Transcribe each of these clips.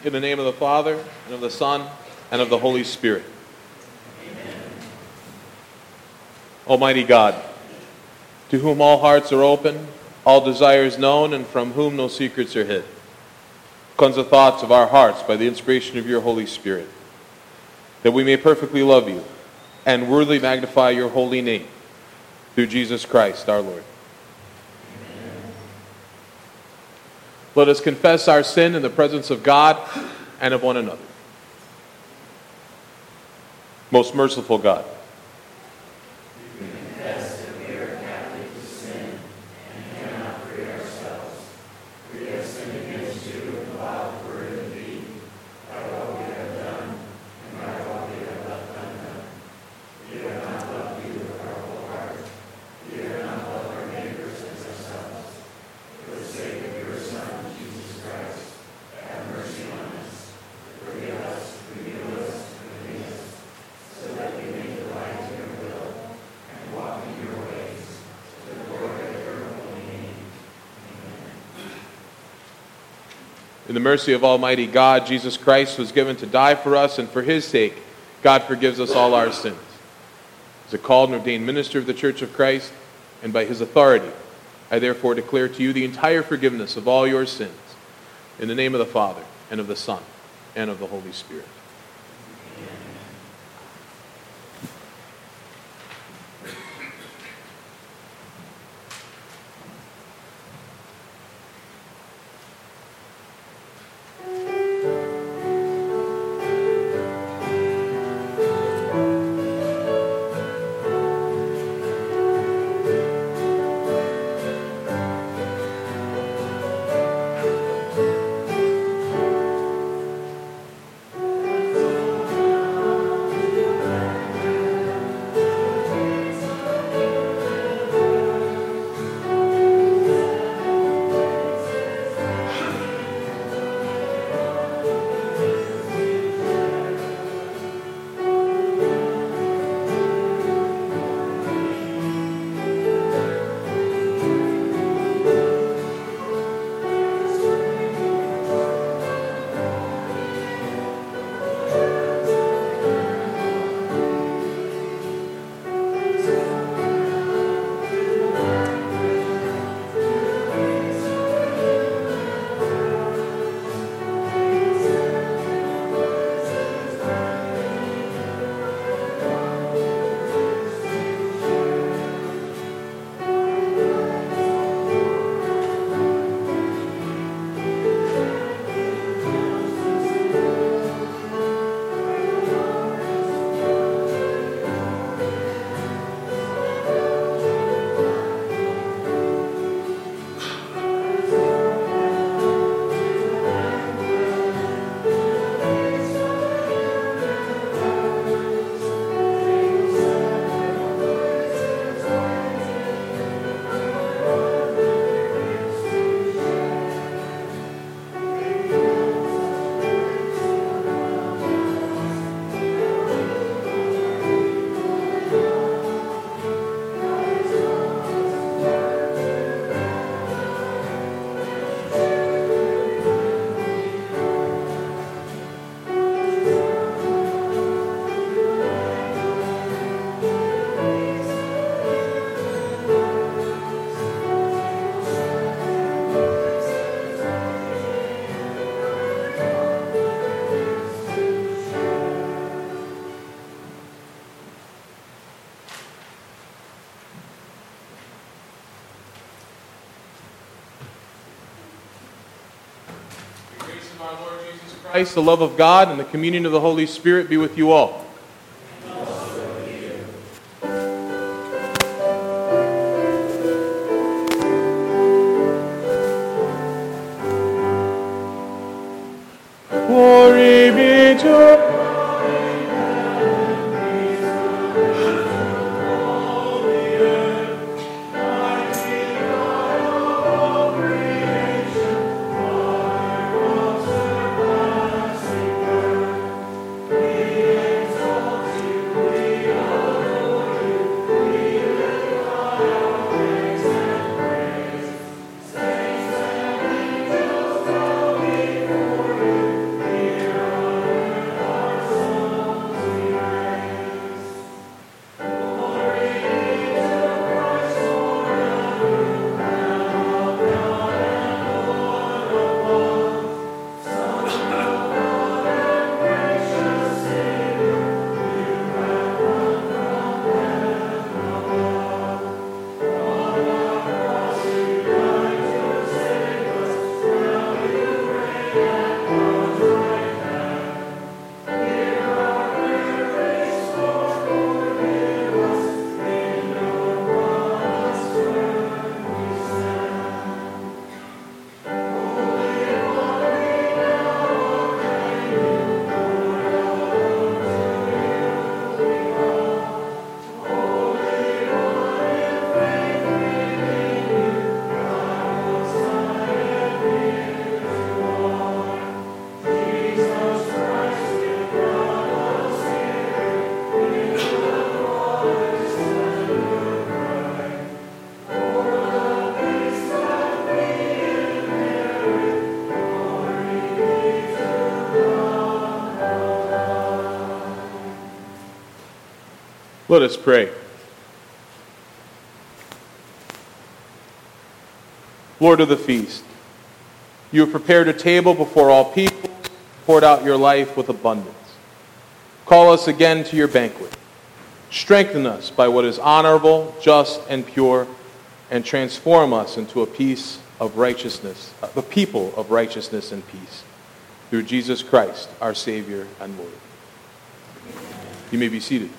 In the name of the Father, and of the Son, and of the Holy Spirit. Amen. Almighty God, to whom all hearts are open, all desires known, and from whom no secrets are hid, cleanse the thoughts of our hearts by the inspiration of your Holy Spirit, that we may perfectly love you and worthily magnify your holy name, through Jesus Christ our Lord. Amen. Let us confess our sin in the presence of God and of one another. Most merciful God, we confess that we are captive to sin and cannot free ourselves. We have sinned against you in thought, word, and deed, by what we have done and by what we have left undone. We have not loved you with our whole heart. We have not loved our neighbors as ourselves. For the sake of your Son, Jesus Christ, have mercy on us. Forgive us, renew us, and redeem us, so that we may delight in your will and walk in your ways, to the glory of your holy name. Amen. in the mercy of Almighty God, Jesus Christ was given to die for us, and for his sake, God forgives us all our sins. As a called and ordained minister of the Church of Christ, and by his authority, I therefore declare to you the entire forgiveness of all your sins, in the name of the Father, and of the Son, and of the Holy Spirit. Our Lord Jesus Christ, the love of God, and the communion of the Holy Spirit be with you all. And also with you. Glory be to We Let us pray. Lord of the feast, you have prepared a table before all people, poured out your life with abundance. Call us again to your banquet. Strengthen us by what is honorable, just, and pure, and transform us into a people of righteousness and peace. Through Jesus Christ, our Savior and Lord. You may be seated.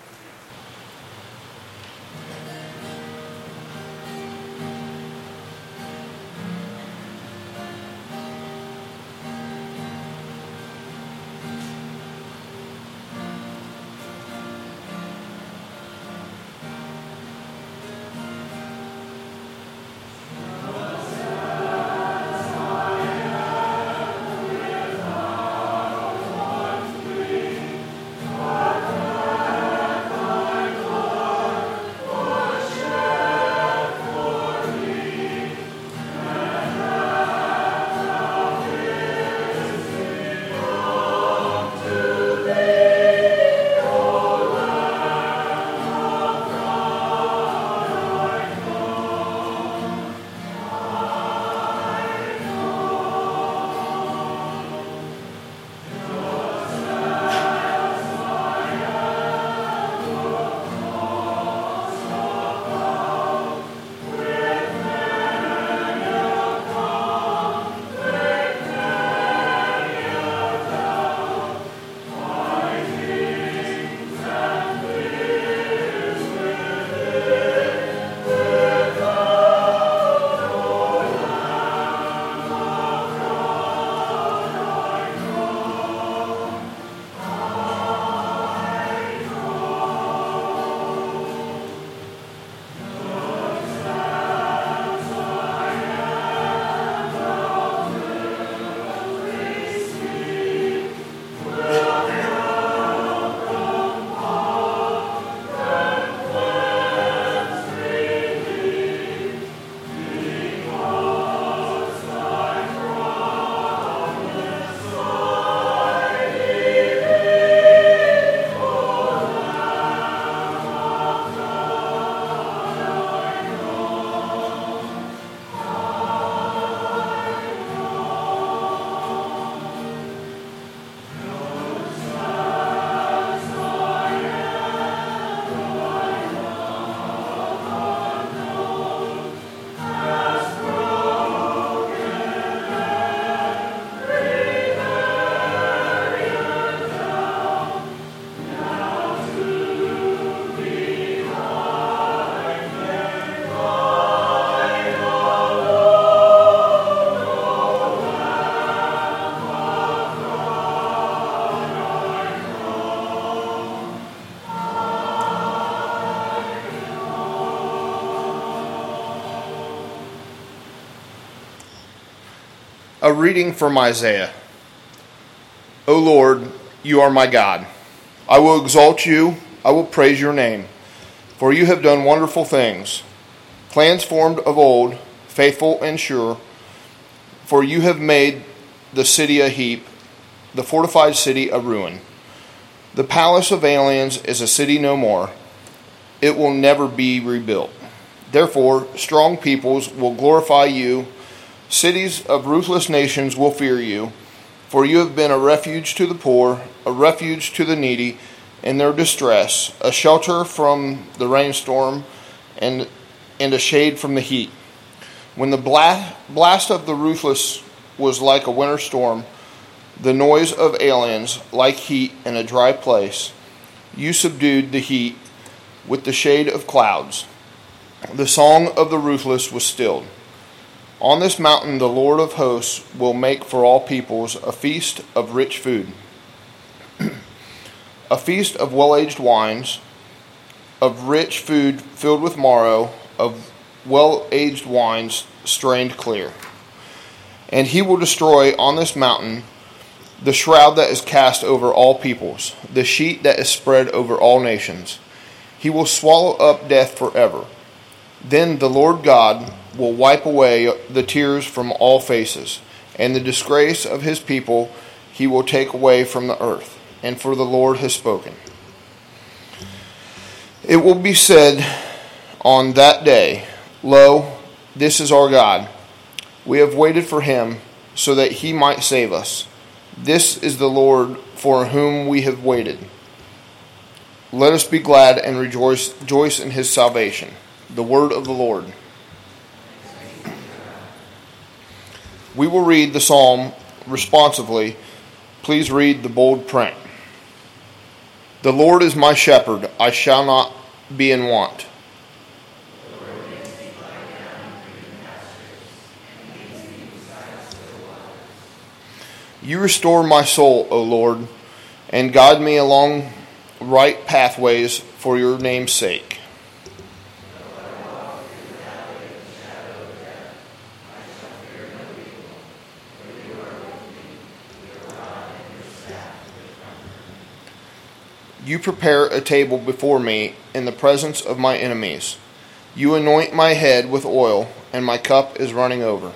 A reading from Isaiah. O Lord, you are my God. I will exalt you, I will praise your name, for you have done wonderful things, plans formed of old, faithful and sure. For you have made the city a heap, the fortified city a ruin. The palace of aliens is a city no more. It will never be rebuilt. Therefore, strong peoples will glorify you. Cities of ruthless nations will fear you. For you have been a refuge to the poor, a refuge to the needy in their distress, a shelter from the rainstorm and a shade from the heat. When the blast of the ruthless was like a winter storm, the noise of aliens like heat in a dry place, you subdued the heat with the shade of clouds. The song of the ruthless was stilled. On this mountain the Lord of hosts will make for all peoples a feast of rich food, a feast of well-aged wines, of rich food filled with marrow, of well-aged wines strained clear. And he will destroy on this mountain the shroud that is cast over all peoples, the sheet that is spread over all nations. He will swallow up death forever. Then the Lord God will wipe away the tears from all faces, and the disgrace of his people he will take away from the earth. And for the Lord has spoken. It will be said on that day, Lo, this is our God. We have waited for him so that he might save us. This is the Lord for whom we have waited. Let us be glad and rejoice in his salvation. The word of the Lord. We will read the psalm responsively. Please read the bold print. The Lord is my shepherd, I shall not be in want. You restore my soul, O Lord, and guide me along right pathways for your name's sake. You prepare a table before me in the presence of my enemies. You anoint my head with oil, and my cup is running over.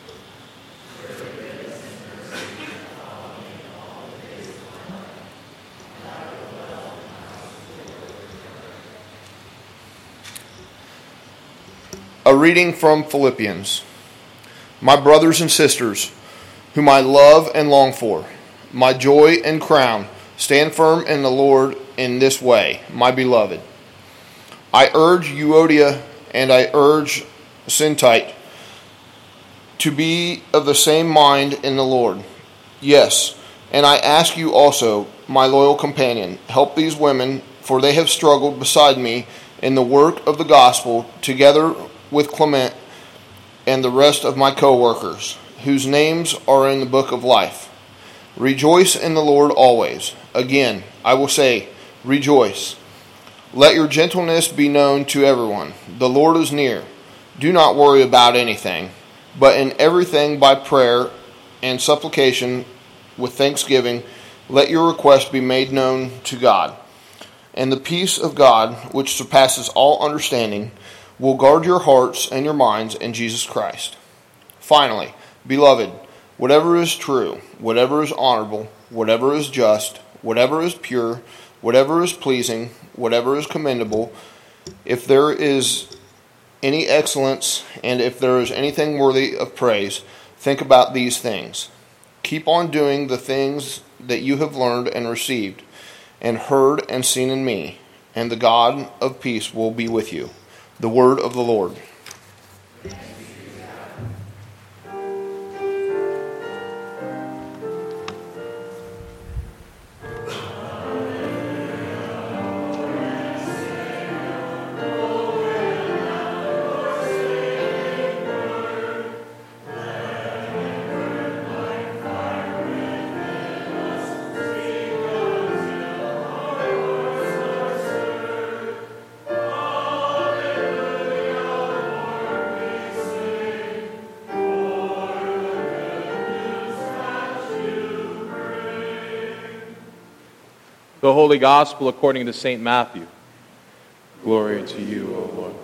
A reading from Philippians. My brothers and sisters, whom I love and long for, my joy and crown, stand firm in the Lord in this way, my beloved. I urge Euodia and I urge Syntyche to be of the same mind in the Lord. Yes, and I ask you also, my loyal companion, help these women, for they have struggled beside me in the work of the gospel, together with Clement and the rest of my co-workers, whose names are in the book of life. Rejoice in the Lord always. Again, I will say, rejoice. Let your gentleness be known to everyone. The Lord is near. Do not worry about anything, but in everything by prayer and supplication with thanksgiving, let your requests be made known to God. And the peace of God, which surpasses all understanding, will guard your hearts and your minds in Jesus Christ. Finally, beloved, whatever is true, whatever is honorable, whatever is just, whatever is pure, whatever is pleasing, whatever is commendable, if there is any excellence and if there is anything worthy of praise, think about these things. Keep on doing the things that you have learned and received and heard and seen in me, and the God of peace will be with you. The word of the Lord. The Holy Gospel according to St. Matthew. Glory to you, O Lord.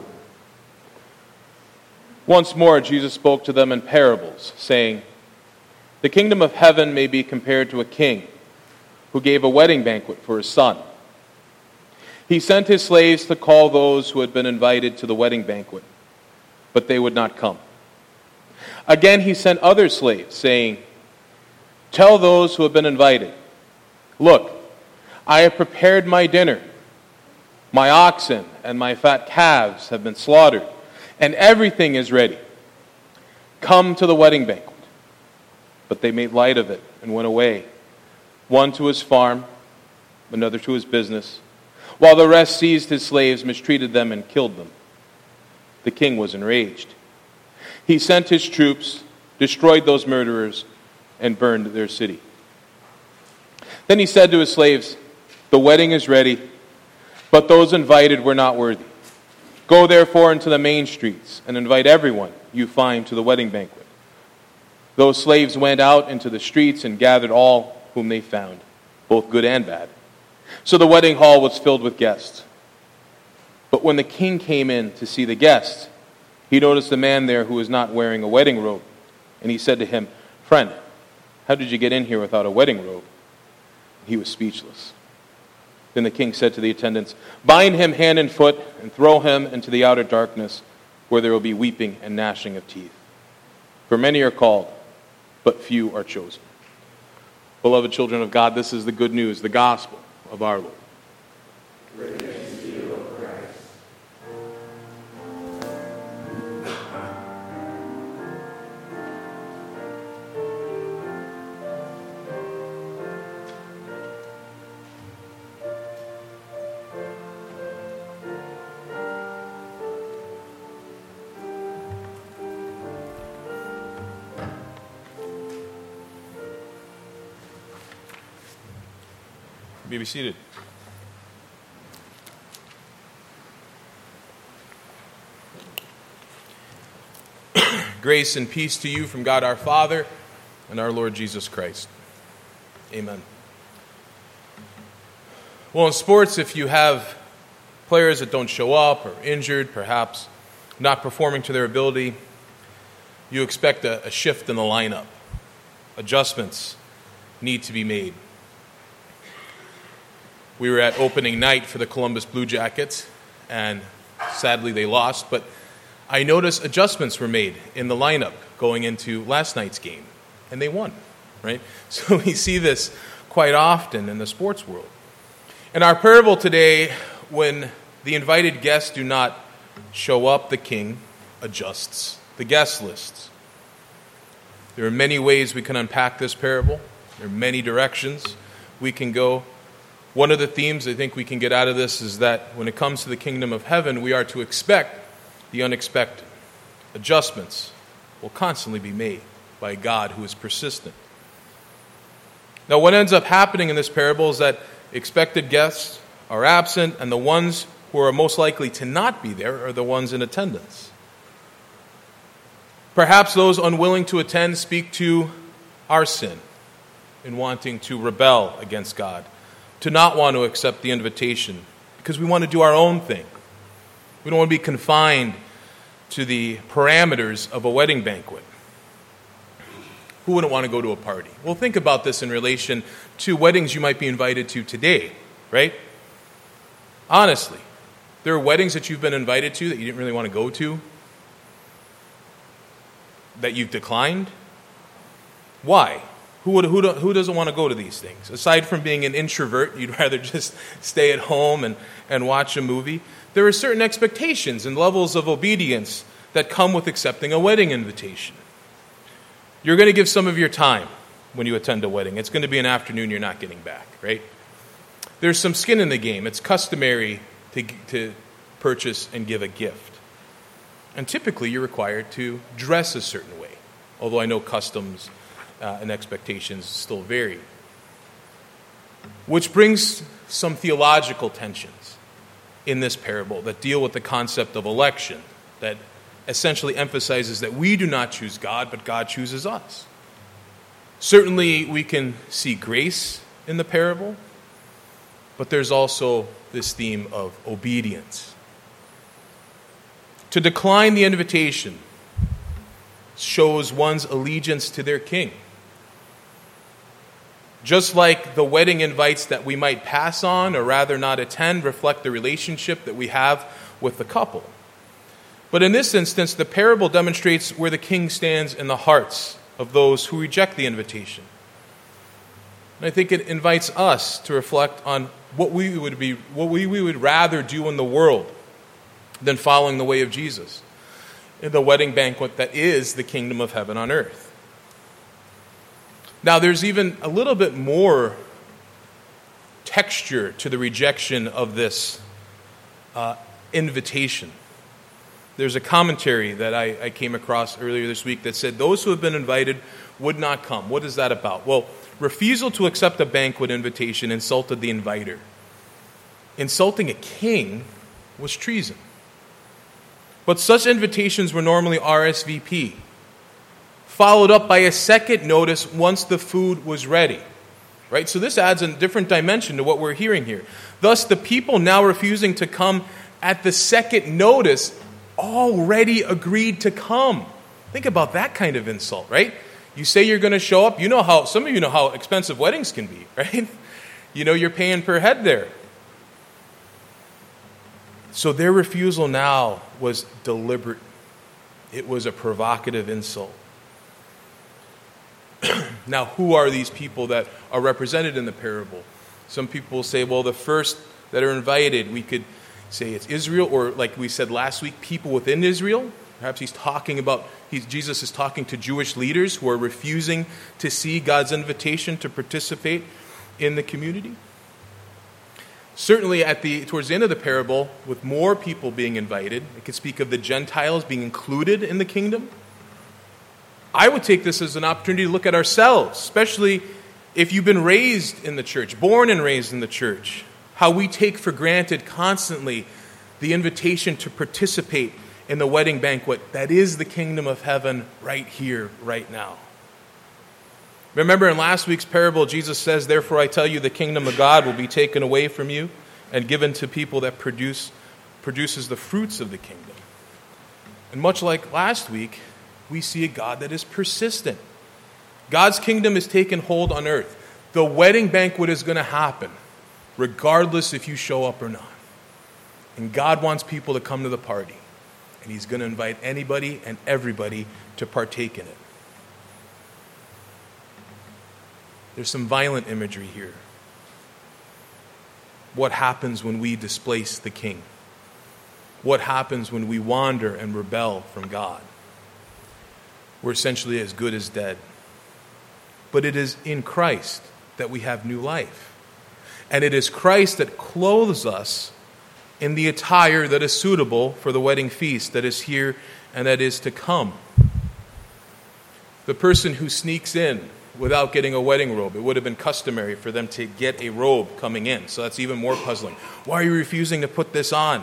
Once more Jesus spoke to them in parables, saying, The kingdom of heaven may be compared to a king who gave a wedding banquet for his son. He sent his slaves to call those who had been invited to the wedding banquet, but they would not come. Again he sent other slaves, saying, Tell those who have been invited, Look, I have prepared my dinner. My oxen and my fat calves have been slaughtered, and everything is ready. Come to the wedding banquet. But they made light of it and went away, one to his farm, another to his business, while the rest seized his slaves, mistreated them, and killed them. The king was enraged. He sent his troops, destroyed those murderers, and burned their city. Then he said to his slaves, The wedding is ready, but those invited were not worthy. Go therefore into the main streets and invite everyone you find to the wedding banquet. Those slaves went out into the streets and gathered all whom they found, both good and bad. So the wedding hall was filled with guests. But when the king came in to see the guests, he noticed a man there who was not wearing a wedding robe. And he said to him, Friend, how did you get in here without a wedding robe? He was speechless. Then the king said to the attendants, "Bind him hand and foot and throw him into the outer darkness, where there will be weeping and gnashing of teeth. For many are called, but few are chosen." Beloved children of God, this is the good news, the gospel of our Lord. Praise to you, O Christ. You may be seated. Grace and peace to you from God our Father and our Lord Jesus Christ. Amen. Well, in sports, if you have players that don't show up or injured, perhaps not performing to their ability, you expect a shift in the lineup. Adjustments need to be made. We were at opening night for the Columbus Blue Jackets, and sadly they lost, but I noticed adjustments were made in the lineup going into last night's game, and they won, right? So we see this quite often in the sports world. In our parable today, when the invited guests do not show up, the king adjusts the guest lists. There are many ways we can unpack this parable. There are many directions we can go. One of the themes I think we can get out of this is that when it comes to the kingdom of heaven, we are to expect the unexpected. Adjustments will constantly be made by God who is persistent. Now, what ends up happening in this parable is that expected guests are absent, and the ones who are most likely to not be there are the ones in attendance. Perhaps those unwilling to attend speak to our sin in wanting to rebel against God, to not want to accept the invitation because we want to do our own thing. We don't want to be confined to the parameters of a wedding banquet. Who wouldn't want to go to a party? Well, think about this in relation to weddings you might be invited to today, right? Honestly, there are weddings that you've been invited to that you didn't really want to go to, that you've declined. Why? Who doesn't want to go to these things? Aside from being an introvert, you'd rather just stay at home and watch a movie. There are certain expectations and levels of obedience that come with accepting a wedding invitation. You're going to give some of your time when you attend a wedding. It's going to be an afternoon you're not getting back, right? There's some skin in the game. It's customary to purchase and give a gift. And typically you're required to dress a certain way, although I know customs and expectations still vary. Which brings some theological tensions in this parable that deal with the concept of election, that essentially emphasizes that we do not choose God, but God chooses us. Certainly we can see grace in the parable, but there's also this theme of obedience. To decline the invitation shows one's allegiance to their king. Just like the wedding invites that we might pass on or rather not attend reflect the relationship that we have with the couple. But in this instance, the parable demonstrates where the king stands in the hearts of those who reject the invitation. And I think it invites us to reflect on what we would rather do in the world than following the way of Jesus in the wedding banquet that is the kingdom of heaven on earth. Now, there's even a little bit more texture to the rejection of this invitation. There's a commentary that I came across earlier this week that said those who have been invited would not come. What is that about? Well, refusal to accept a banquet invitation insulted the inviter. Insulting a king was treason. But such invitations were normally RSVP, followed up by a second notice once the food was ready. Right? So this adds a different dimension to what we're hearing here. Thus, the people now refusing to come at the second notice already agreed to come. Think about that kind of insult, right? You say you're going to show up. Some of you know how expensive weddings can be, right? You know you're paying per head there. So their refusal now was deliberate. It was a provocative insult. Now, who are these people that are represented in the parable? Some people say, well, the first that are invited, we could say it's Israel, or like we said last week, people within Israel. Perhaps Jesus is talking to Jewish leaders who are refusing to see God's invitation to participate in the community. Certainly towards the end of the parable, with more people being invited, it could speak of the Gentiles being included in the kingdom. I would take this as an opportunity to look at ourselves, especially if you've been raised in the church, born and raised in the church, how we take for granted constantly the invitation to participate in the wedding banquet that is the kingdom of heaven right here, right now. Remember in last week's parable, Jesus says, therefore I tell you, the kingdom of God will be taken away from you and given to people that produces the fruits of the kingdom. And much like last week, we see a God that is persistent. God's kingdom is taken hold on earth. The wedding banquet is going to happen, regardless if you show up or not. And God wants people to come to the party. And he's going to invite anybody and everybody to partake in it. There's some violent imagery here. What happens when we displace the king? What happens when we wander and rebel from God? We're essentially as good as dead. But it is in Christ that we have new life. And it is Christ that clothes us in the attire that is suitable for the wedding feast that is here and that is to come. The person who sneaks in without getting a wedding robe, it would have been customary for them to get a robe coming in. So that's even more puzzling. Why are you refusing to put this on?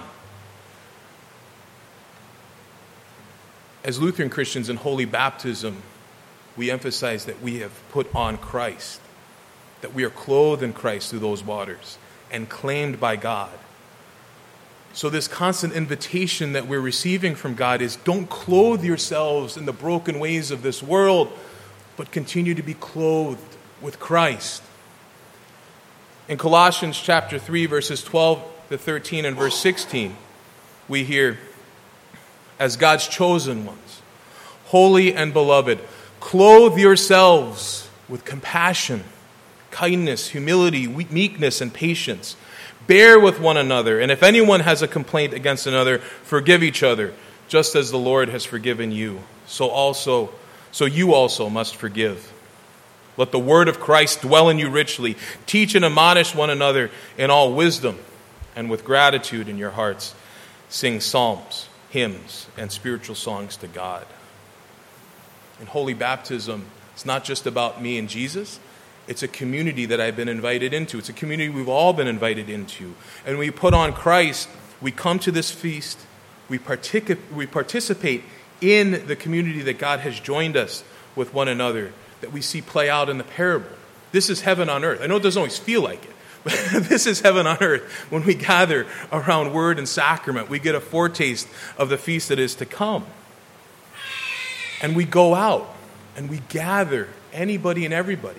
As Lutheran Christians in holy baptism, we emphasize that we have put on Christ, that we are clothed in Christ through those waters and claimed by God. So this constant invitation that we're receiving from God is, don't clothe yourselves in the broken ways of this world, but continue to be clothed with Christ. In Colossians chapter 3, verses 12 to 13 and verse 16, we hear, as God's chosen ones, holy and beloved, clothe yourselves with compassion, kindness, humility, meekness, and patience. Bear with one another, and if anyone has a complaint against another, forgive each other, just as the Lord has forgiven you. So you also must forgive. Let the word of Christ dwell in you richly. Teach and admonish one another in all wisdom, and with gratitude in your hearts, sing psalms, hymns, and spiritual songs to God. In holy baptism, it's not just about me and Jesus. It's a community that I've been invited into. It's a community we've all been invited into. And when we put on Christ, we come to this feast, we participate in the community that God has joined us with one another, that we see play out in the parable. This is heaven on earth. I know it doesn't always feel like it, but this is heaven on earth. When we gather around word and sacrament, we get a foretaste of the feast that is to come. And we go out and we gather anybody and everybody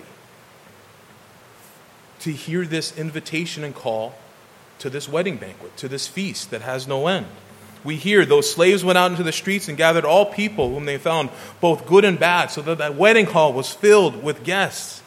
to hear this invitation and call to this wedding banquet, to this feast that has no end. We hear those slaves went out into the streets and gathered all people whom they found, both good and bad, so that wedding hall was filled with guests.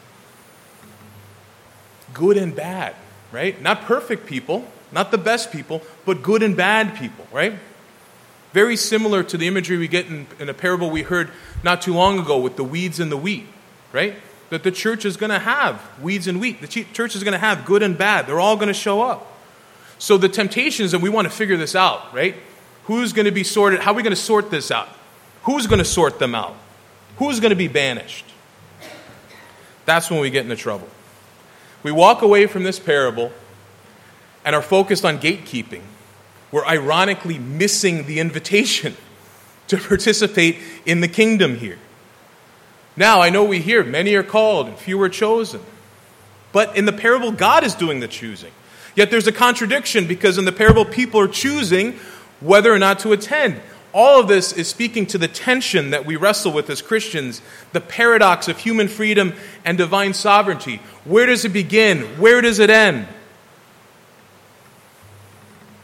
Good and bad, right? Not perfect people, not the best people, but good and bad people, right? Very similar to the imagery we get in a parable we heard not too long ago with the weeds and the wheat, right? That the church is going to have weeds and wheat. The church is going to have good and bad. They're all going to show up. So the temptations, and we want to figure this out, right? Who's going to be sorted? How are we going to sort this out? Who's going to sort them out? Who's going to be banished? That's when we get into trouble. We walk away from this parable and are focused on gatekeeping. We're ironically missing the invitation to participate in the kingdom here. Now, I know we hear many are called and few are chosen. But in the parable, God is doing the choosing. Yet there's a contradiction because in the parable, people are choosing whether or not to attend. All of this is speaking to the tension that we wrestle with as Christians, the paradox of human freedom and divine sovereignty. Where does it begin? Where does it end?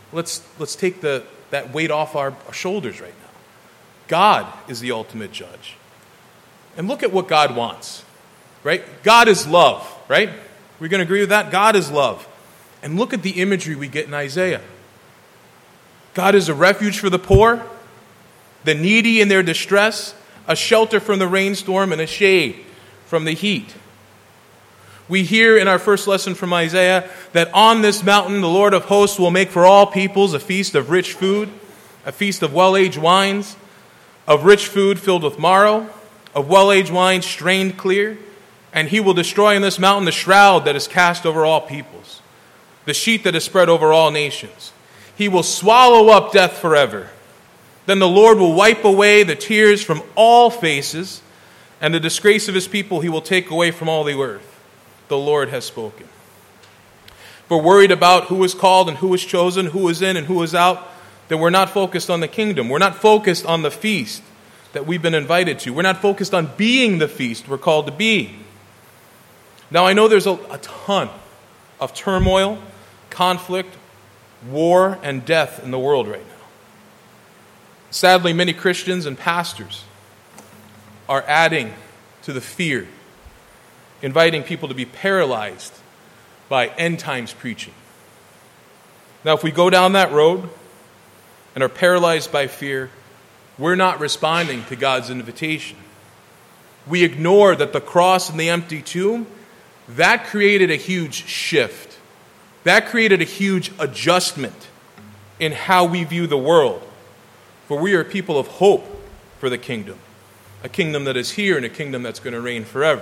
let's take that weight off our shoulders right now. God is the ultimate judge. And look at what God wants, right? God is love, right? We're going to agree with that? God is love. And look at the imagery we get in Isaiah. God is a refuge for the poor, the needy in their distress, a shelter from the rainstorm, and a shade from the heat. We hear in our first lesson from Isaiah that on this mountain the Lord of hosts will make for all peoples a feast of rich food, a feast of well-aged wines, of rich food filled with marrow, of well-aged wine strained clear, and he will destroy in this mountain the shroud that is cast over all peoples, the sheet that is spread over all nations. He will swallow up death forever. Then the Lord will wipe away the tears from all faces, and the disgrace of his people he will take away from all the earth. The Lord has spoken. If we're worried about who is called and who is chosen, who is in and who is out, then we're not focused on the kingdom. We're not focused on the feast that we've been invited to. We're not focused on being the feast we're called to be. Now, I know there's a ton of turmoil, conflict, war, and death in the world right now. Sadly, many Christians and pastors are adding to the fear, inviting people to be paralyzed by end times preaching. Now, if we go down that road and are paralyzed by fear, we're not responding to God's invitation. We ignore that the cross and the empty tomb, that created a huge shift. That created a huge adjustment in how we view the world. For we are people of hope for the kingdom. A kingdom that is here and a kingdom that's going to reign forever.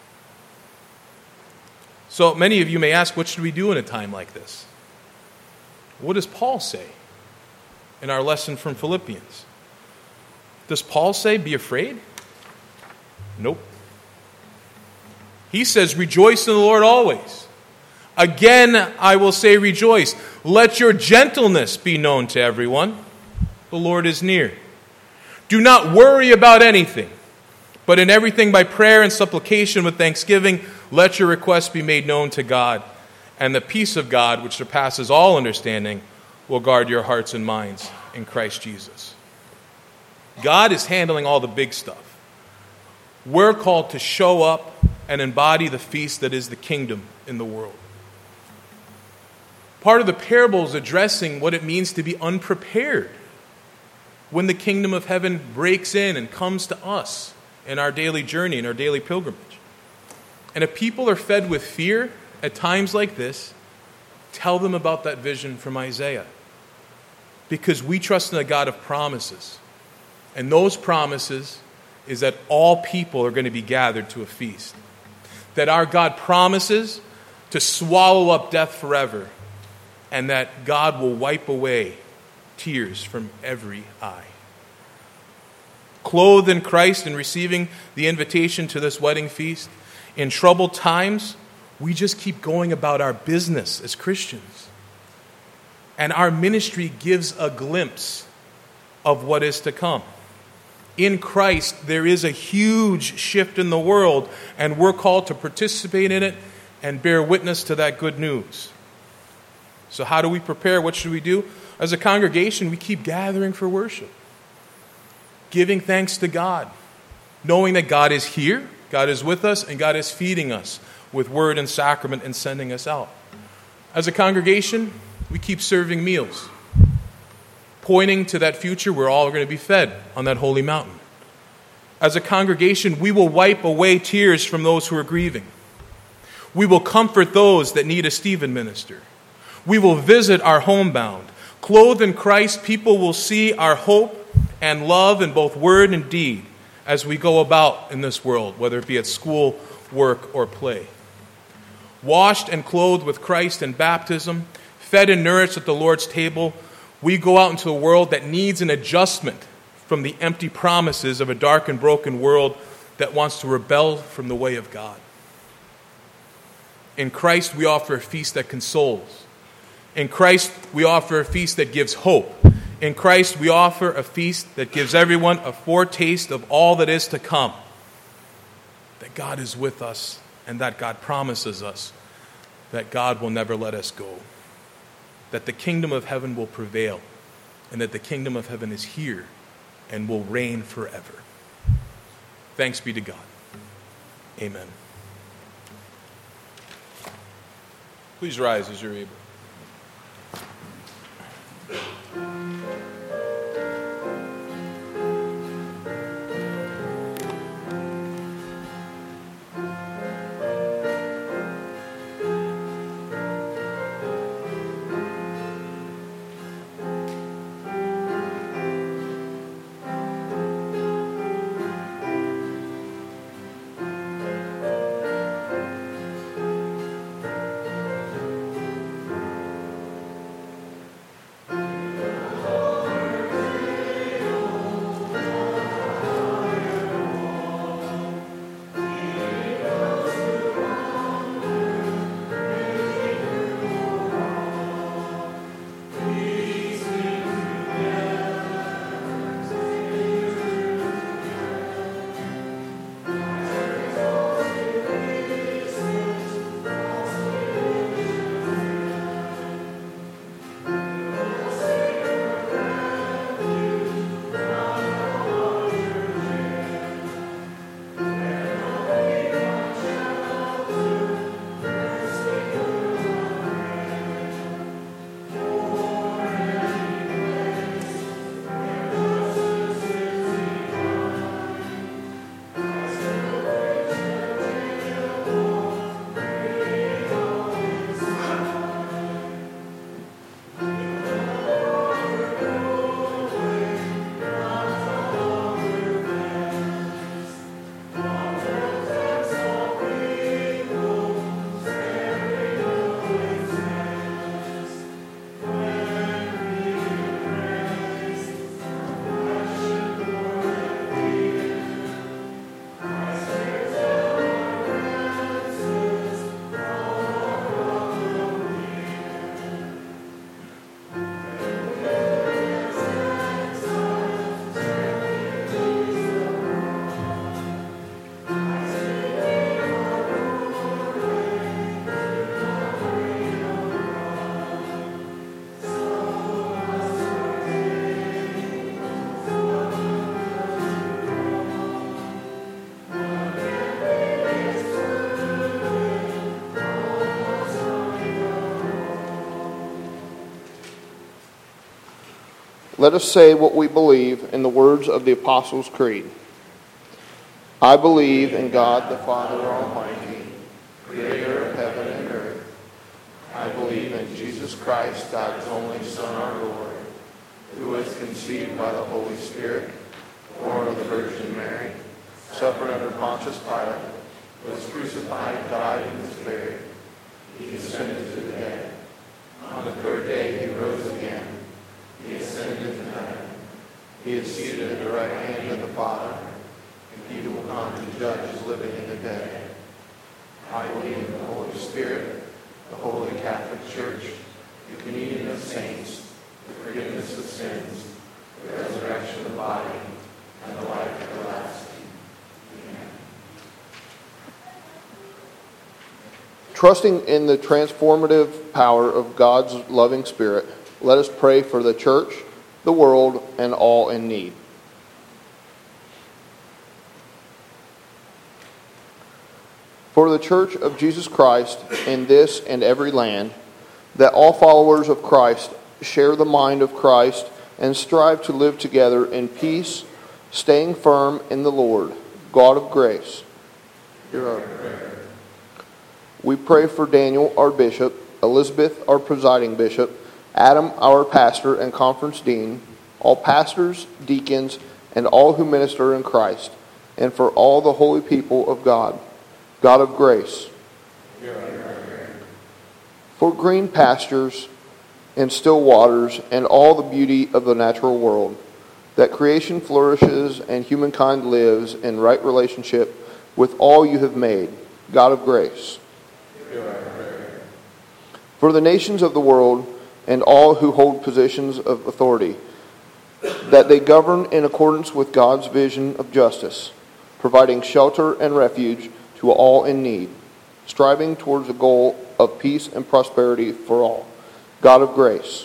So many of you may ask, what should we do in a time like this? What does Paul say in our lesson from Philippians? Does Paul say, be afraid? Nope. He says, rejoice in the Lord always. Again, I will say rejoice. Let your gentleness be known to everyone. The Lord is near. Do not worry about anything, but in everything by prayer and supplication with thanksgiving, let your requests be made known to God. And the peace of God, which surpasses all understanding, will guard your hearts and minds in Christ Jesus. God is handling all the big stuff. We're called to show up and embody the feast that is the kingdom in the world. Part of the parable is addressing what it means to be unprepared when the kingdom of heaven breaks in and comes to us in our daily journey, in our daily pilgrimage. And if people are fed with fear at times like this, tell them about that vision from Isaiah. Because we trust in a God of promises. And those promises is that all people are going to be gathered to a feast. That our God promises to swallow up death forever. And that God will wipe away tears from every eye. Clothed in Christ and receiving the invitation to this wedding feast, in troubled times, we just keep going about our business as Christians. And our ministry gives a glimpse of what is to come. In Christ, there is a huge shift in the world, and we're called to participate in it and bear witness to that good news. So how do we prepare? What should we do? As a congregation, we keep gathering for worship, giving thanks to God, knowing that God is here, God is with us, and God is feeding us with word and sacrament and sending us out. As a congregation, we keep serving meals, pointing to that future we're all going to be fed on that holy mountain. As a congregation, we will wipe away tears from those who are grieving. We will comfort those that need a Stephen minister. We will visit our homebound. Clothed in Christ, people will see our hope and love in both word and deed as we go about in this world, whether it be at school, work, or play. Washed and clothed with Christ in baptism, fed and nourished at the Lord's table, we go out into a world that needs an adjustment from the empty promises of a dark and broken world that wants to rebel from the way of God. In Christ, we offer a feast that consoles. In Christ, we offer a feast that gives hope. In Christ, we offer a feast that gives everyone a foretaste of all that is to come. That God is with us and that God promises us that God will never let us go. that the kingdom of heaven will prevail, and that the kingdom of heaven is here and will reign forever. Thanks be to God. Amen. Please rise as you're able. Let us say what we believe in the words of the Apostles' Creed. I believe in God the Father Almighty, creator of heaven and earth. I believe in Jesus Christ, God's only Son, our Lord, who was conceived by the Holy Spirit, born of the Virgin Mary, suffered under Pontius Pilate, was crucified, died, and was buried. He descended to the dead. On the third day he rose again. He ascended into heaven. He is seated at the right hand of the Father, and he will come to judge the living and the dead. I believe in the Holy Spirit, the Holy Catholic Church, the communion of saints, the forgiveness of sins, the resurrection of the body, and the life everlasting. Amen. Trusting in the transformative power of God's loving Spirit, let us pray for the church, the world, and all in need. For the Church of Jesus Christ in this and every land, that all followers of Christ share the mind of Christ and strive to live together in peace, staying firm in the Lord, God of grace. Hear our prayer. We pray for Daniel, our bishop, Elizabeth, our presiding bishop, Adam, our pastor and conference dean, all pastors, deacons, and all who minister in Christ, and for all the holy people of God, God of grace. For green pastures and still waters and all the beauty of the natural world, that creation flourishes and humankind lives in right relationship with all you have made, God of grace. For the nations of the world and all who hold positions of authority, that they govern in accordance with God's vision of justice, providing shelter and refuge to all in need, striving towards a goal of peace and prosperity for all, God of grace.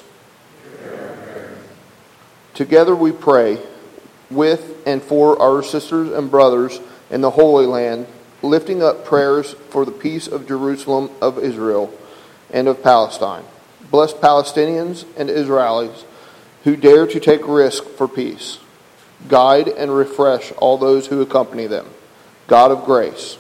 Together we pray with and for our sisters and brothers in the Holy Land, lifting up prayers for the peace of Jerusalem, of Israel, and of Palestine. Bless Palestinians and Israelis who dare to take risk for peace. Guide and refresh all those who accompany them. God of grace.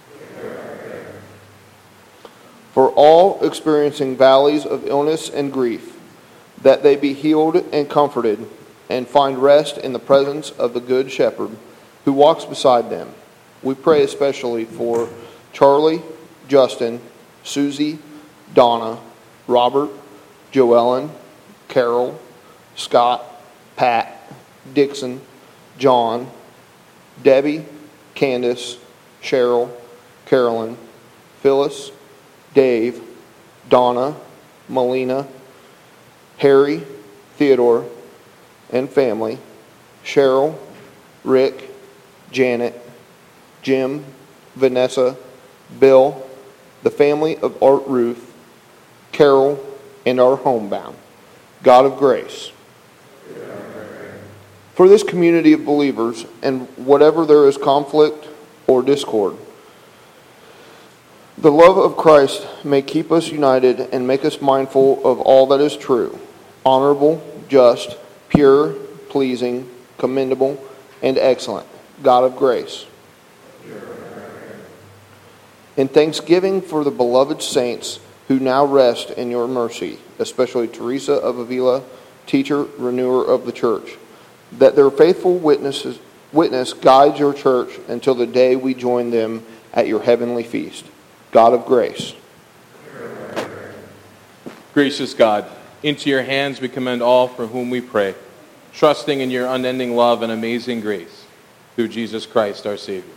For all experiencing valleys of illness and grief, that they be healed and comforted, and find rest in the presence of the Good Shepherd who walks beside them. We pray especially for Charlie, Justin, Susie, Donna, Robert, Joellen, Carol, Scott, Pat, Dixon, John, Debbie, Candace, Cheryl, Carolyn, Phyllis, Dave, Donna, Melina, Harry, Theodore, and family, Cheryl, Rick, Janet, Jim, Vanessa, Bill, the family of Art Ruth, Carol, and our homebound. God of grace. For this community of believers, and whatever there is conflict or discord, the love of Christ may keep us united and make us mindful of all that is true, honorable, just, pure, pleasing, commendable, and excellent. God of grace. In thanksgiving for the beloved saints who now rest in your mercy, especially Teresa of Avila, teacher, renewer of the church, that their faithful witness guides your church until the day we join them at your heavenly feast. God of grace. Gracious God, into your hands we commend all for whom we pray, trusting in your unending love and amazing grace, through Jesus Christ our Savior.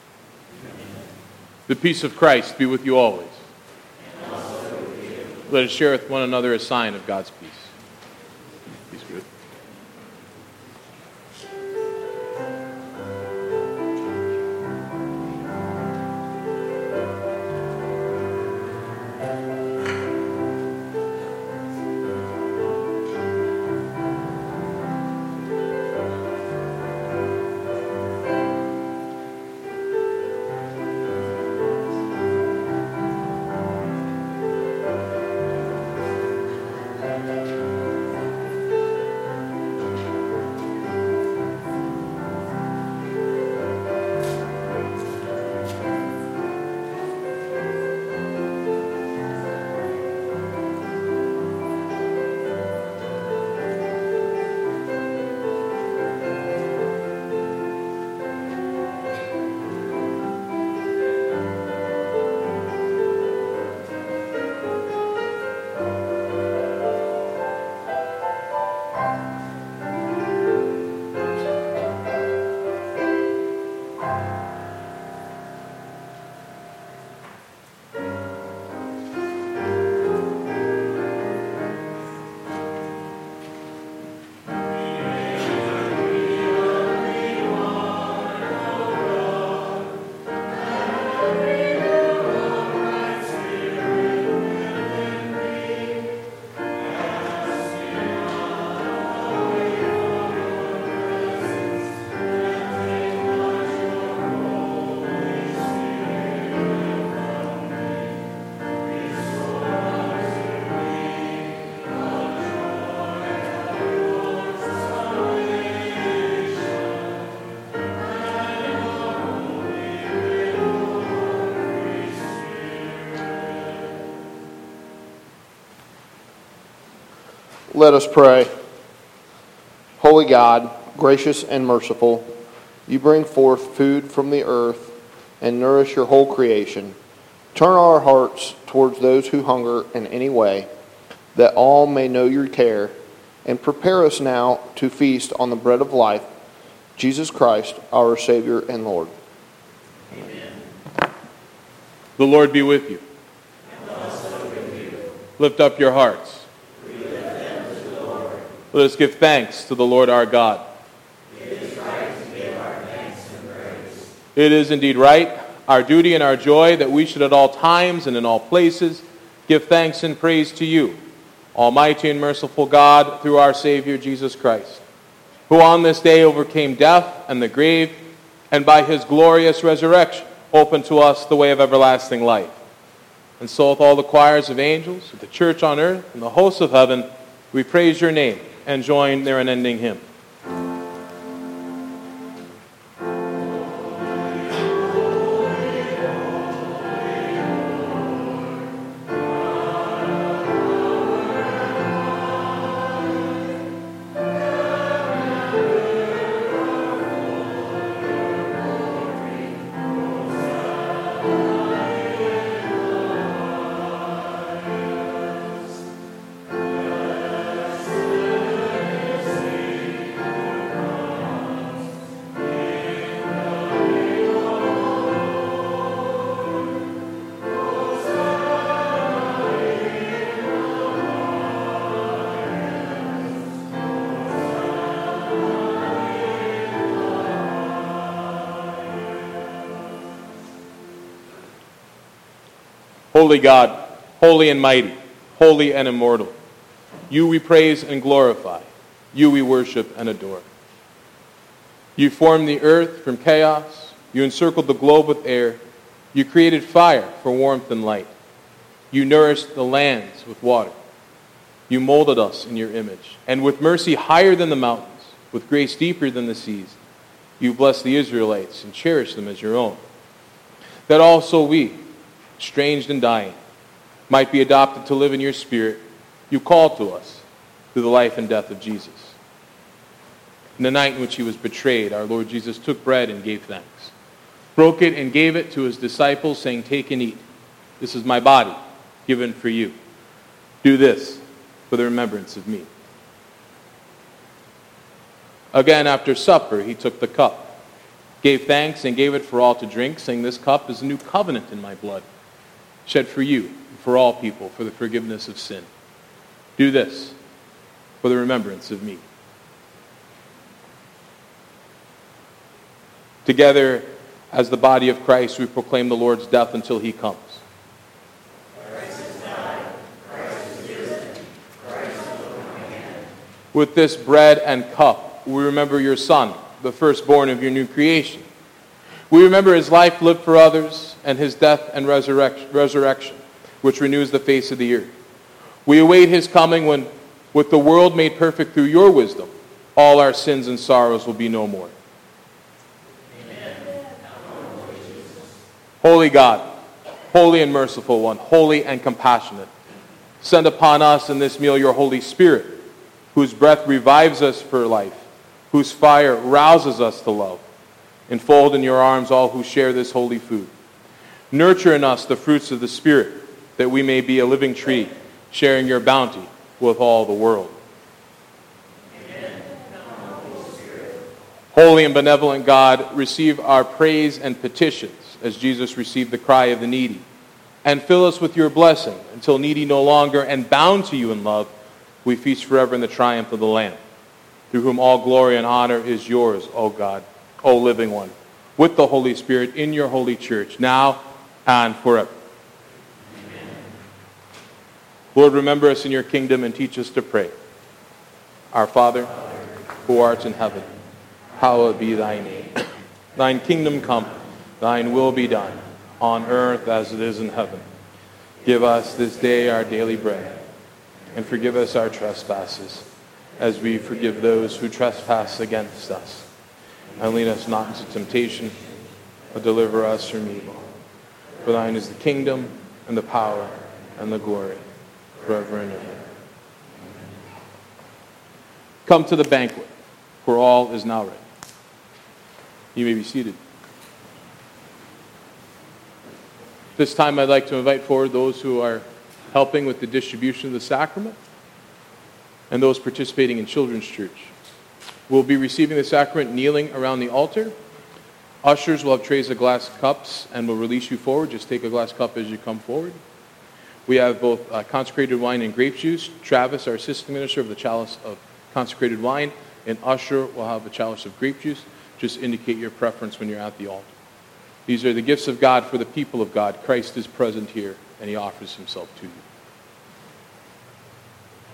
The peace of Christ be with you always. And also with you. Let us share with one another a sign of God's peace. Peace be with you. Let us pray. Holy God, gracious and merciful, you bring forth food from the earth and nourish your whole creation. Turn our hearts towards those who hunger in any way, that all may know your care, and prepare us now to feast on the bread of life, Jesus Christ, our Savior and Lord. Amen. The Lord be with you. And also with you. Lift up your hearts. We lift them to the Lord. Let us give thanks to the Lord our God. It is right to give our thanks and praise. It is indeed right, our duty and our joy, that we should at all times and in all places give thanks and praise to you, Almighty and merciful God, through our Savior Jesus Christ, who on this day overcame death and the grave, and by his glorious resurrection opened to us the way of everlasting life. And so with all the choirs of angels, with the church on earth, and the hosts of heaven, we praise your name and join their unending hymn. Holy God, holy and mighty, holy and immortal, you we praise and glorify, you we worship and adore. You formed the earth from chaos, you encircled the globe with air, you created fire for warmth and light, you nourished the lands with water, you molded us in your image, and with mercy higher than the mountains, with grace deeper than the seas, you blessed the Israelites and cherished them as your own. That also we, estranged and dying, might be adopted to live in your spirit, you called to us through the life and death of Jesus. In the night in which he was betrayed, our Lord Jesus took bread and gave thanks, broke it and gave it to his disciples, saying, "Take and eat. This is my body, given for you. Do this for the remembrance of me." Again, after supper, he took the cup, gave thanks, and gave it for all to drink, saying, "This cup is a new covenant in my blood, shed for you and for all people for the forgiveness of sin. Do this for the remembrance of me." Together, as the body of Christ, we proclaim the Lord's death until he comes. Christ has died. Christ is risen. Christ is coming again. With this bread and cup, we remember your Son, the firstborn of your new creation. We remember his life lived for others and his death and resurrection, which renews the face of the earth. We await his coming when, with the world made perfect through your wisdom, all our sins and sorrows will be no more. Amen. Holy God, holy and merciful one, holy and compassionate, send upon us in this meal your Holy Spirit, whose breath revives us for life, whose fire rouses us to love. Enfold in your arms all who share this holy food. Nurture in us the fruits of the Spirit, that we may be a living tree, sharing your bounty with all the world. Amen. Holy and benevolent God, receive our praise and petitions as Jesus received the cry of the needy. And fill us with your blessing until needy no longer and bound to you in love, we feast forever in the triumph of the Lamb, through whom all glory and honor is yours, O God, O living one, with the Holy Spirit in your holy church, now and forever. Amen. Lord, remember us in your kingdom and teach us to pray. Our Father, who art in heaven, hallowed be thy name. Thine kingdom come, thine will be done, on earth as it is in heaven. Give us this day our daily bread, and forgive us our trespasses, as we forgive those who trespass against us. And lead us not into temptation, but deliver us from evil. For thine is the kingdom, and the power, and the glory, forever and ever. Come to the banquet, for all is now ready. You may be seated. This time I'd like to invite forward those who are helping with the distribution of the sacrament and those participating in Children's Church. We'll be receiving the sacrament kneeling around the altar. Ushers will have trays of glass cups and will release you forward. Just take a glass cup as you come forward. We have both consecrated wine and grape juice. Travis, our assistant minister, of the chalice of consecrated wine, and Usher will have a chalice of grape juice. Just indicate your preference when you're at the altar. These are the gifts of God for the people of God. Christ is present here, and he offers himself to you.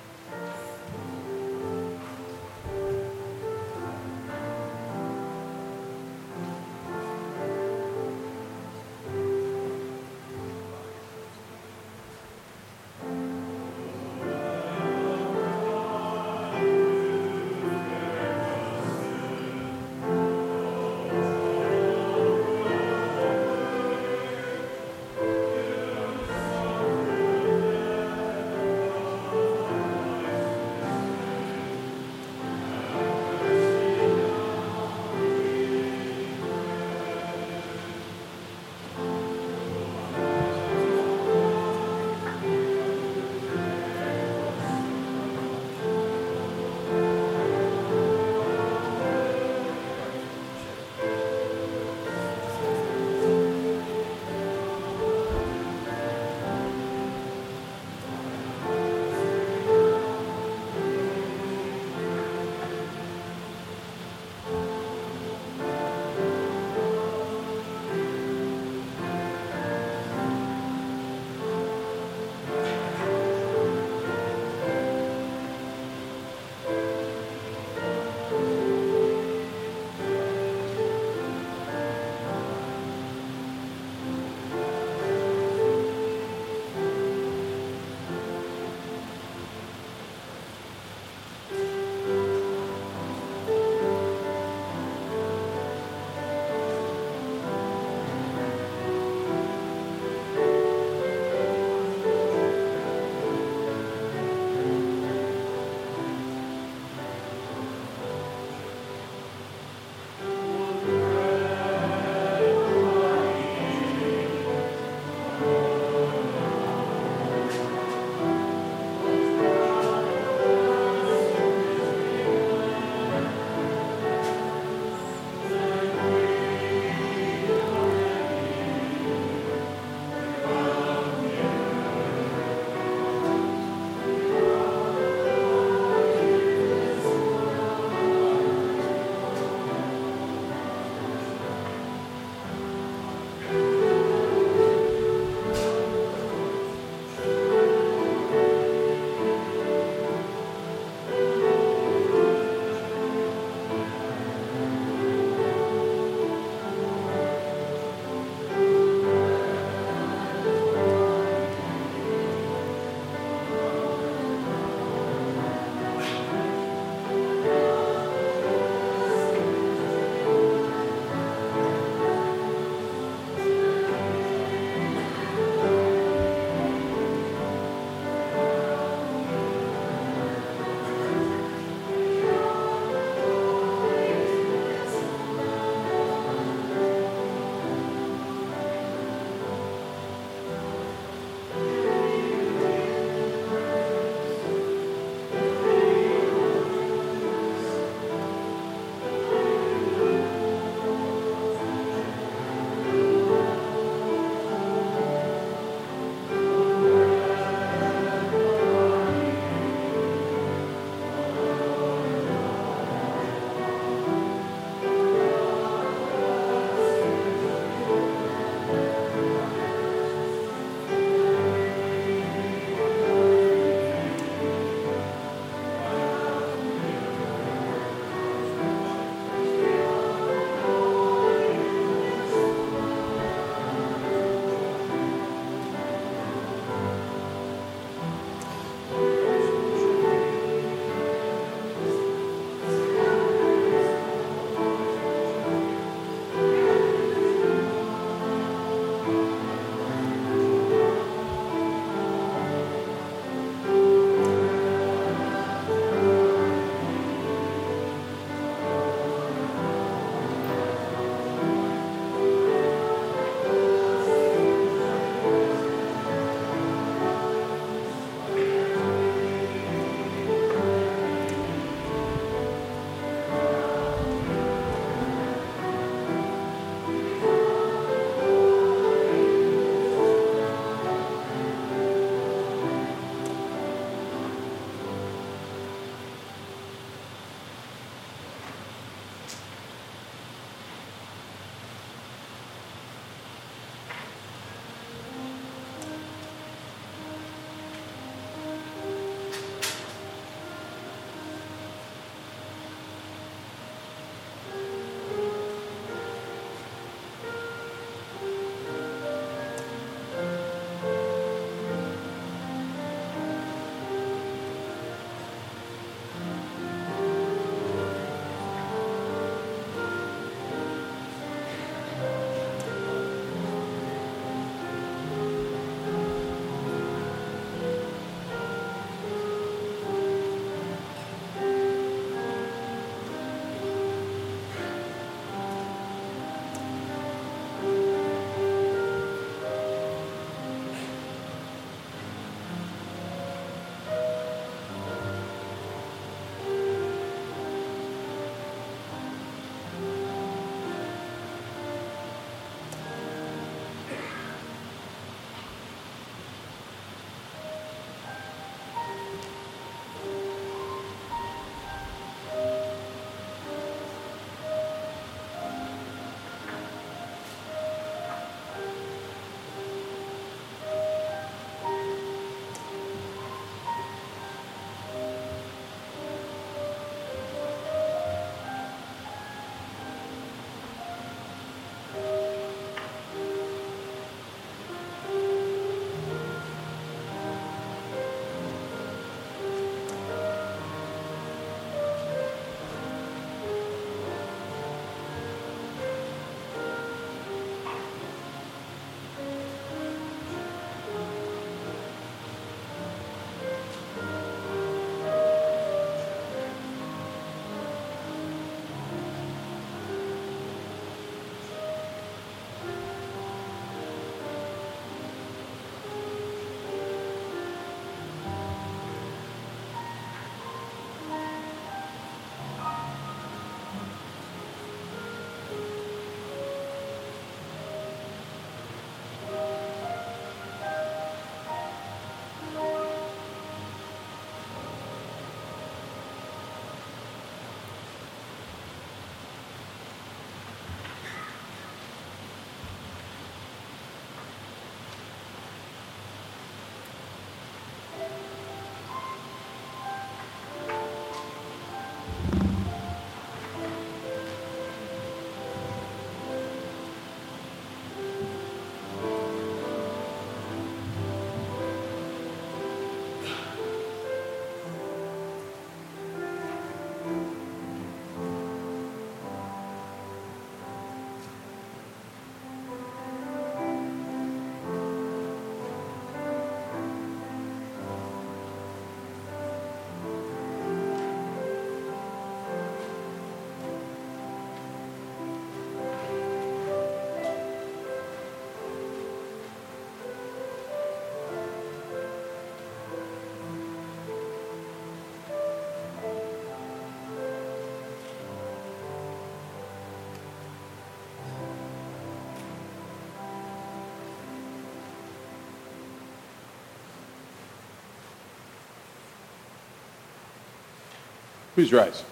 Please rise.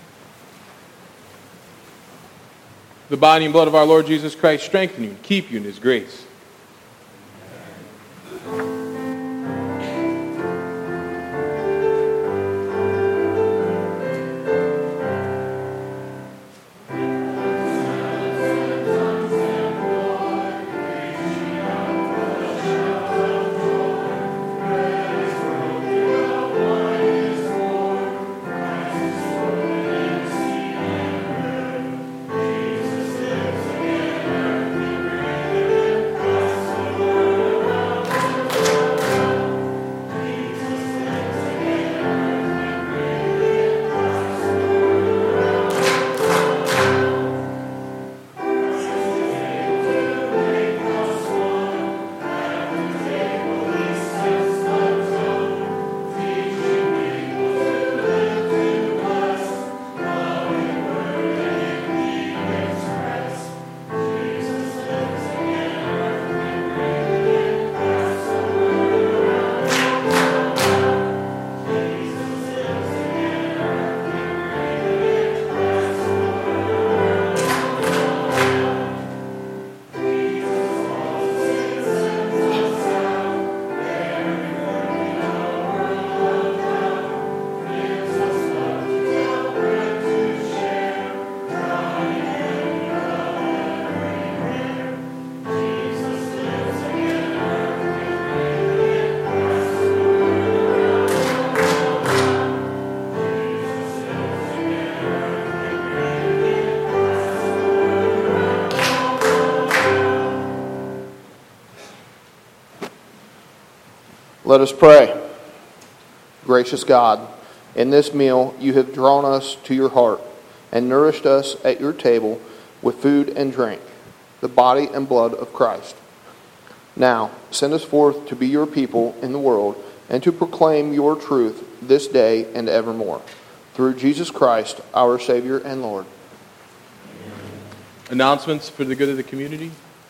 The body and blood of our Lord Jesus Christ strengthen you and keep you in his grace. Let us pray. Gracious God, in this meal you have drawn us to your heart and nourished us at your table with food and drink, the body and blood of Christ. Now, send us forth to be your people in the world and to proclaim your truth this day and evermore. Through Jesus Christ, our Savior and Lord. Announcements for the good of the community.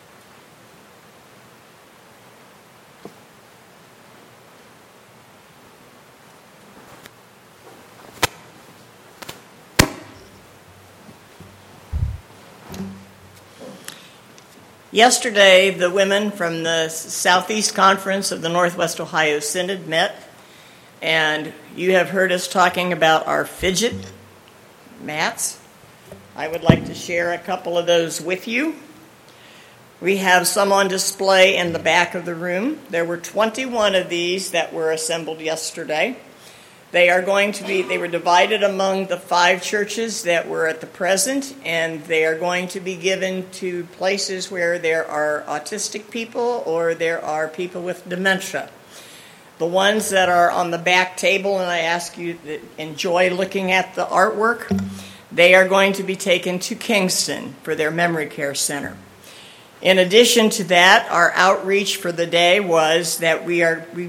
Yesterday, the women from the Southeast Conference of the Northwest Ohio Synod met, and you have heard us talking about our fidget mats. I would like to share a couple of those with you. We have some on display in the back of the room. There were 21 of these that were assembled yesterday. They were divided among the 5 churches that were at the present, and they are going to be given to places where there are autistic people or there are people with dementia. The ones that are on the back table, and I ask you to enjoy looking at the artwork, they are going to be taken to Kingston for their memory care center. In addition to that, our outreach for the day was that we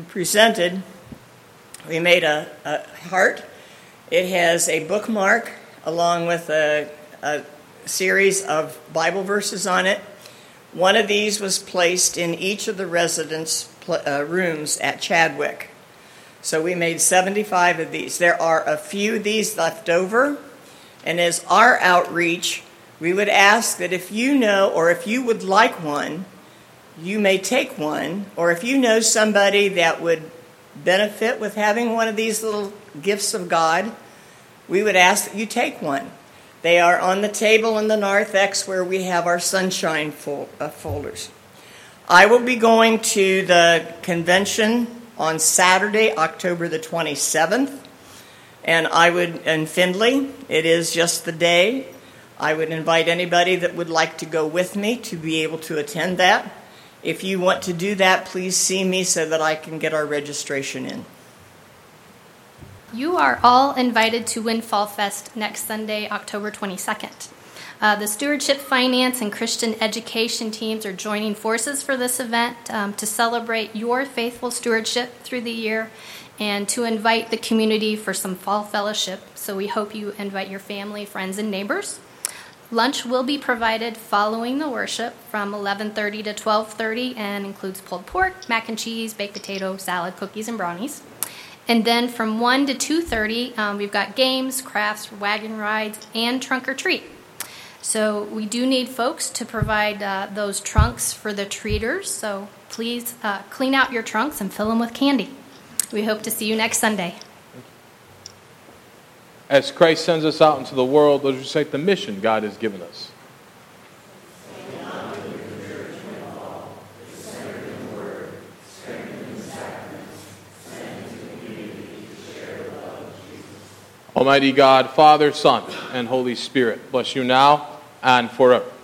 made a heart. It has a bookmark along with a series of Bible verses on it. One of these was placed in each of the residents' rooms at Chadwick. So we made 75 of these. There are a few of these left over. And as our outreach, we would ask that if you know or if you would like one, you may take one. Or if you know somebody that would benefit with having one of these little gifts of God, we would ask that you take one. They are on the table in the narthex where we have our sunshine folders. I will be going to the convention on Saturday, October the 27th, and in Findlay. It is just the day. I would invite anybody that would like to go with me to be able to attend that. If you want to do that, please see me so that I can get our registration in. You are all invited to Windfall Fest next Sunday, October 22nd. The Stewardship, Finance, and Christian Education teams are joining forces for this event to celebrate your faithful stewardship through the year and to invite the community for some fall fellowship. So we hope you invite your family, friends, and neighbors. Lunch will be provided following the worship from 11:30 to 12:30 and includes pulled pork, mac and cheese, baked potato, salad, cookies, and brownies. And then from 1 to 2:30, we've got games, crafts, wagon rides, and trunk or treat. So we do need folks to provide those trunks for the treaters. So please clean out your trunks and fill them with candy. We hope to see you next Sunday. As Christ sends us out into the world, let's recite the mission God has given us. Almighty God, Father, Son, and Holy Spirit, bless you now and forever.